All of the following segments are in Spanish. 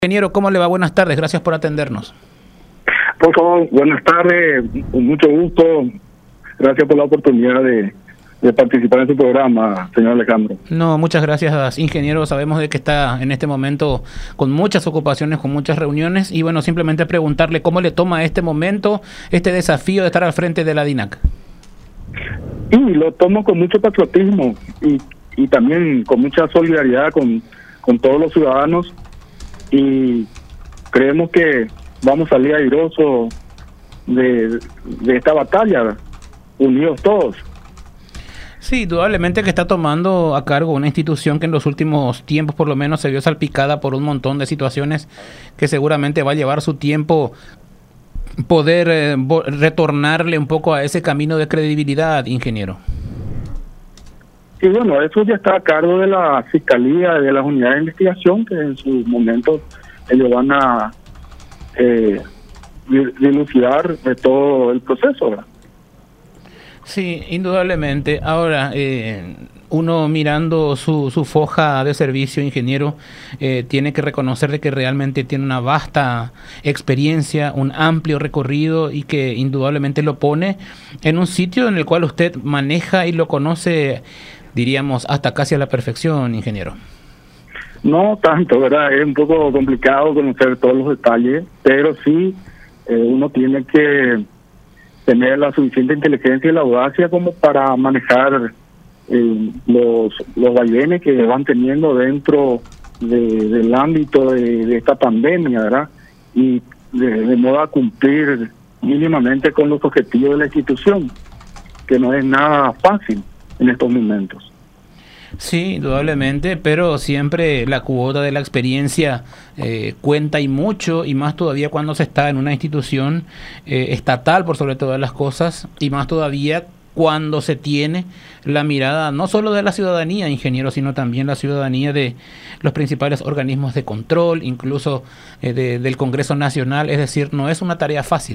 Ingeniero, ¿cómo le va? Buenas tardes, gracias por atendernos. Por favor, buenas tardes, con mucho gusto. Gracias por la oportunidad de participar en su programa, señor Alejandro. No, muchas gracias, ingeniero. Sabemos de que está en este momento con muchas ocupaciones, con muchas reuniones. Y bueno, simplemente preguntarle cómo le toma este momento, este desafío de estar al frente de la DINAC. Y lo tomo con mucho patriotismo y también con mucha solidaridad con todos los ciudadanos. Y creemos que vamos a salir airosos de esta batalla, unidos todos. Sí, indudablemente que está tomando a cargo una institución que en los últimos tiempos por lo menos se vio salpicada por un montón de situaciones que seguramente va a llevar su tiempo poder retornarle un poco a ese camino de credibilidad, ingeniero. Y bueno, eso ya está a cargo de la Fiscalía, de las unidades de investigación, que en su momento ellos van a dilucidar de todo el proceso, ¿verdad? Sí, indudablemente. Ahora, uno mirando su foja de servicio, ingeniero, tiene que reconocer de que realmente tiene una vasta experiencia, un amplio recorrido y que indudablemente lo pone en un sitio en el cual usted maneja y lo conoce, diríamos, hasta casi a la perfección, ingeniero. No tanto, ¿verdad? Es un poco complicado conocer todos los detalles, pero sí uno tiene que tener la suficiente inteligencia y la audacia como para manejar los vaivenes que van teniendo dentro del ámbito de esta pandemia, ¿verdad? Y de modo a cumplir mínimamente con los objetivos de la institución, que no es nada fácil en estos momentos. Sí, indudablemente, pero siempre la cuota de la experiencia cuenta y mucho, y más todavía cuando se está en una institución estatal por sobre todas las cosas, y más todavía cuando se tiene la mirada no solo de la ciudadanía, ingeniero, sino también la ciudadanía de los principales organismos de control, incluso del Congreso Nacional. Es decir, no es una tarea fácil.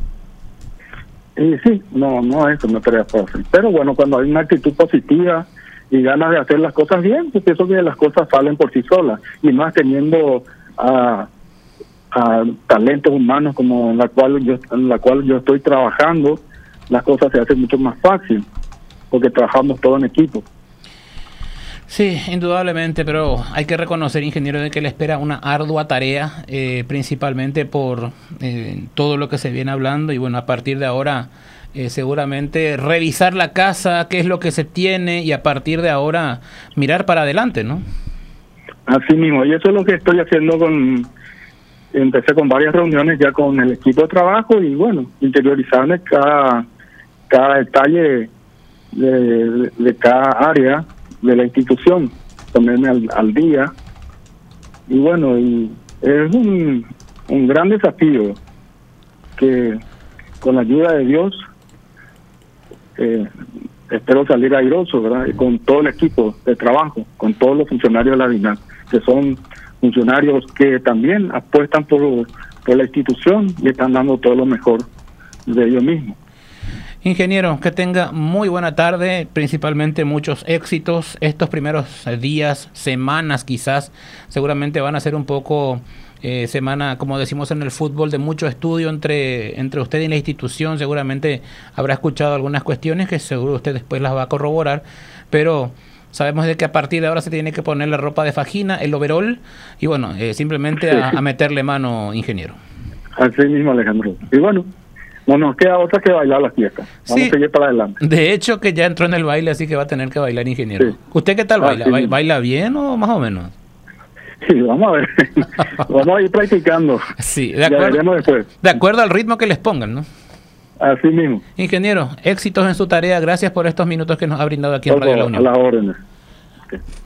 Sí, no es una tarea fácil, pero bueno, cuando hay una actitud positiva y ganas de hacer las cosas bien, pues pienso que las cosas salen por sí solas, y más teniendo a talentos humanos como en la cual yo estoy trabajando, las cosas se hacen mucho más fácil, porque trabajamos todo en equipo. Sí, indudablemente, pero hay que reconocer, ingeniero, de que le espera una ardua tarea, principalmente por todo lo que se viene hablando, y bueno, a partir de ahora seguramente revisar la casa, qué es lo que se tiene, y a partir de ahora mirar para adelante, ¿no? Así mismo, y eso es lo que estoy haciendo empecé con varias reuniones ya con el equipo de trabajo, y bueno, interiorizarme cada detalle de cada área de la institución, ponerme al día, y bueno, y es un gran desafío que con la ayuda de Dios espero salir airoso, ¿verdad? Y con todo el equipo de trabajo, con todos los funcionarios de la DINAC, que son funcionarios que también apuestan por la institución y están dando todo lo mejor de ellos mismos. Ingeniero, que tenga muy buena tarde, principalmente muchos éxitos. Estos primeros días, semanas quizás, seguramente van a ser un poco semana, como decimos en el fútbol, de mucho estudio entre usted y la institución. Seguramente habrá escuchado algunas cuestiones que seguro usted después las va a corroborar, pero sabemos de que a partir de ahora se tiene que poner la ropa de fajina, el overol, y bueno, simplemente a meterle mano, ingeniero. Así mismo, Alejandro. Y bueno, no nos queda otra que bailar la fiesta. Vamos a seguir para adelante. De hecho, que ya entró en el baile, así que va a tener que bailar, ingeniero. Sí. ¿Usted qué tal baila? ¿Baila bien o más o menos? Sí, vamos a ver. Vamos a ir practicando. Sí, de acuerdo al ritmo que les pongan, ¿no? Así mismo. Ingeniero, éxitos en su tarea. Gracias por estos minutos que nos ha brindado aquí en Radio La Unión. A las órdenes. Okay.